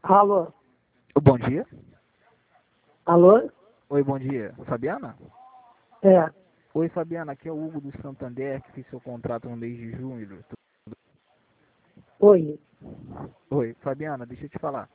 Alô? Bom dia. Alô? Oi, bom dia. Fabiana? É. Oi, Fabiana. Aqui é o Hugo do Santander, que fez seu contrato no mês de junho. Oi. Oi, Fabiana, deixa eu te falar.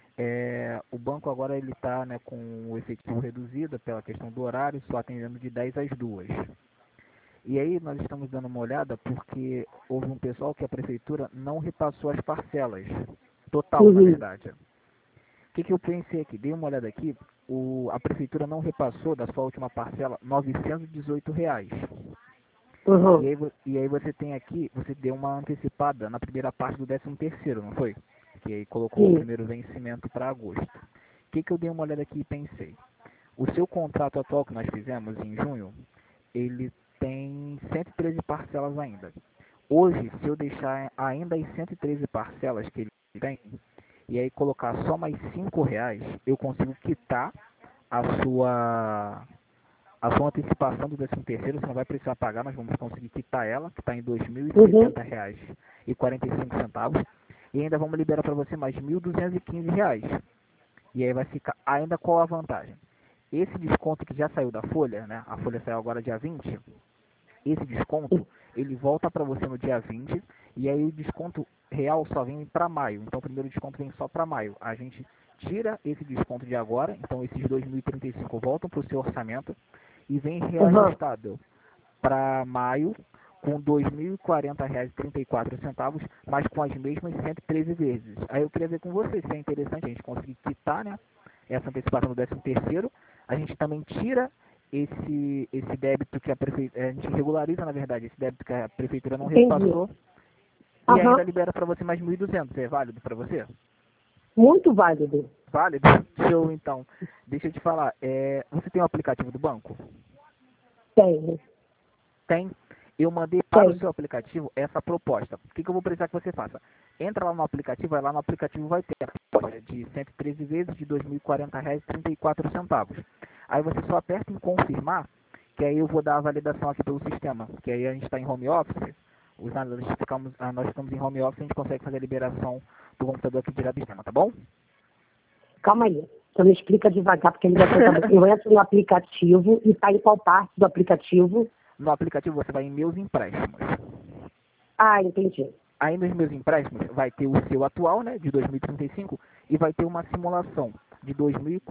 O banco agora ele está, né, com o efetivo reduzido pela questão do horário, só atendendo de 10 às 2. E aí nós estamos dando uma olhada porque houve um pessoal que a prefeitura não repassou as parcelas. Total, na Uhum. verdade. O que eu pensei aqui? Dei uma olhada aqui, a prefeitura não repassou da sua última parcela R$ 918. Uhum. E aí você tem aqui, você deu uma antecipada na primeira parte do 13º, não foi? Que aí colocou o Sim. primeiro vencimento para agosto. O que eu dei uma olhada aqui e pensei? O seu contrato atual que nós fizemos em junho, ele tem 113 parcelas ainda. Hoje, se eu deixar ainda as 113 parcelas que ele tem, e aí colocar só mais R$ 5, eu consigo quitar a sua a sua antecipação do 13º. Você não vai precisar pagar, nós vamos conseguir quitar ela, que está em Uhum. R$ 2.070,45. E ainda vamos liberar para você mais R$ 1.215. E aí vai ficar, ainda qual a vantagem? Esse desconto que já saiu da folha, né? A folha saiu agora dia 20. Esse desconto, ele volta para você no dia 20. E aí o desconto real só vem para maio. Então o primeiro desconto vem só para maio. A gente tira esse desconto de agora, então esses 2.035 voltam para o seu orçamento e vem Uhum. reajustado para maio com R$ 2.040,34, mas com as mesmas 113 vezes. Aí eu queria ver com você se é interessante a gente conseguir quitar, né, essa antecipação do 13º. A gente também tira esse débito que a gente regulariza, na verdade, esse débito que a prefeitura não Entendi. repassou e ainda Aham. libera para você mais 1.200. É válido para você? Muito válido. Válido? Show, então. Deixa eu te falar, você tem o aplicativo do banco? Tenho. Tem. Eu mandei para o Tenho. seu aplicativo essa proposta. O que eu vou precisar que você faça? Entra lá no aplicativo, vai lá no aplicativo, vai ter a proposta de 113 vezes de R$ 2.040,34. Aí você só aperta em confirmar, que aí eu vou dar a validação aqui pelo sistema. Que aí a gente está em home office, nós ficamos em home office, a gente consegue fazer a liberação do computador aqui direto do sistema, tá bom? Calma aí. Você me explica devagar, porque ele vai contar. Eu entro no aplicativo e tá em qual parte do aplicativo? No aplicativo você vai em meus empréstimos. Ah, entendi. Aí nos meus empréstimos vai ter o seu atual, né, de 2035, e vai ter uma simulação de R$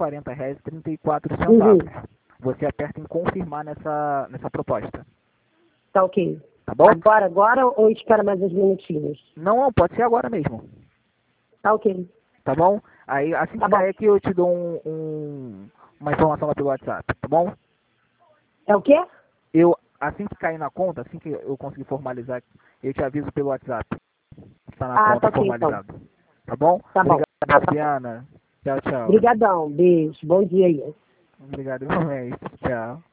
2.040,34. Uhum. Você aperta em confirmar nessa proposta, Tá ok. tá bom? Agora ou espera mais uns minutinhos? Não, pode ser agora mesmo, Tá ok. tá bom? Aí assim Tá que bom. cair aqui eu te dou uma informação lá pelo WhatsApp, tá bom? É o quê? Assim que cair na conta, assim que eu conseguir formalizar, eu te aviso pelo WhatsApp. Está na Ah, tá conta ok então. formalizado. Tá bom? Tá bom. Obrigado, Fabiana. Tchau, tchau. Obrigadão. Beijo. Bom dia aí. Obrigado, igualmente. Tchau.